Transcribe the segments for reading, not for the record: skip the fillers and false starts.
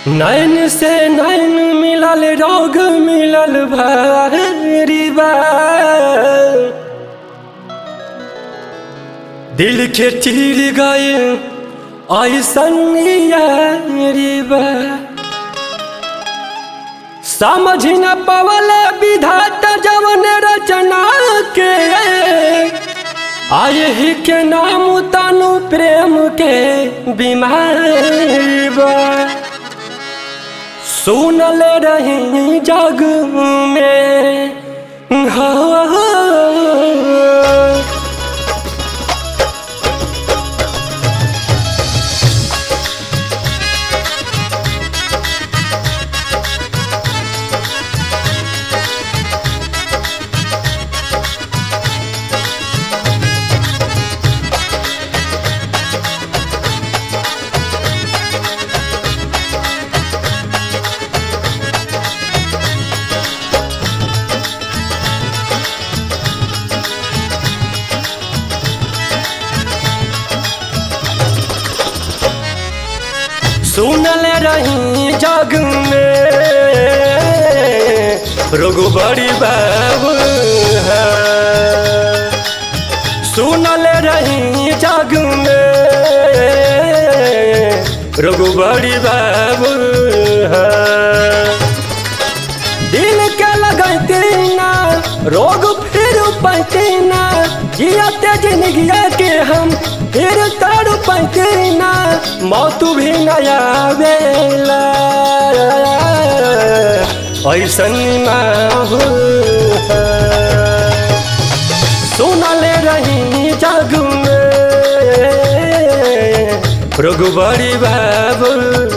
नैन से नैन मिलल रोग मिलल भारी बा। दिल के चीर गए ऐसन यारी बा। समझ न पवल विधाता जवन रचना के आए ही के नाम तनु प्रेम के बीमारी बा। सुनल रही जग में सुनल रही जग में रोग बड़ी बाबू है। सुनल रही जग में रोग बड़ी बाबू है। दिल के लगते ना रोग फिर पैते ना जियाते जिंदगी के हम फिर तर पैते ना मौत भी नया बेला ऐसन माहौल है। सुनल रही जग में रोग बड़ी बाबू।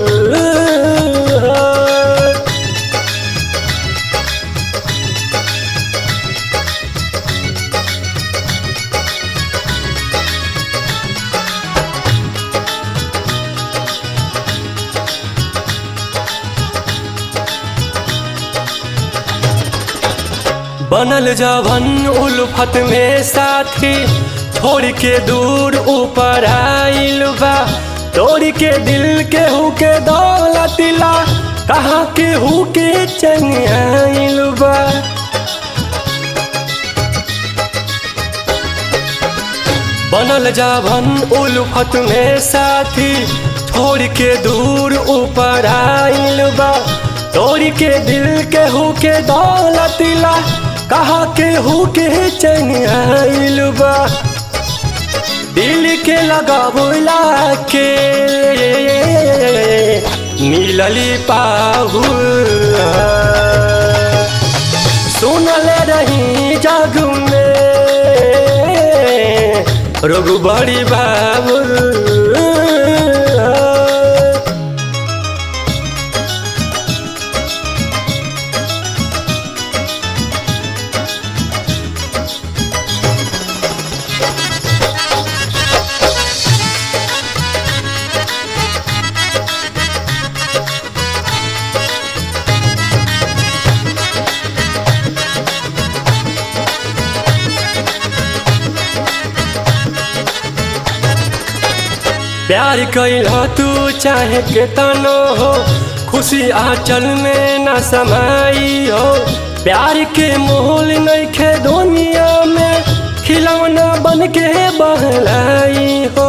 बनल जवन उल्फत में साथी छोड़ के दूर ऊपर आइल बा। तोड़ के दिल के हु के दौलतिला कहाँ के हु के चैन आइल बा। बनल जवन उल्फत में साथी छोड़ के दूर ऊपर आइल बा। तोड़ के दिल के हु के दौलतिला कहा के हु के चैन आइल बा। दिल के लगावला के मिलली पाहु। सुनल रही जग में रोग बड़ी बाबू। प्यार कैला तू चाहे के तनो हो खुशी आंचल में न समाई हो। प्यार के मोल नइखे दुनिया में खिलौना बन के बहलाई हो।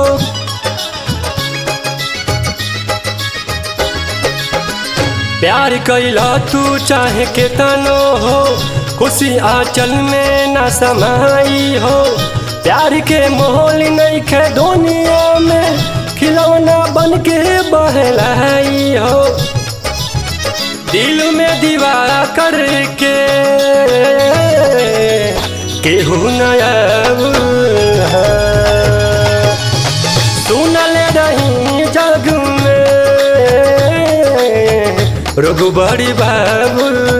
प्यार कैला तू चाहे के तनो हो खुशी आंचल में न समाई हो। प्यार के मोल नइखे दुनिया में खिलौना बन के बहलाई हो। दिल में दीवार करके केहू नया सुनल रही जग में रोग बड़ी बाबू।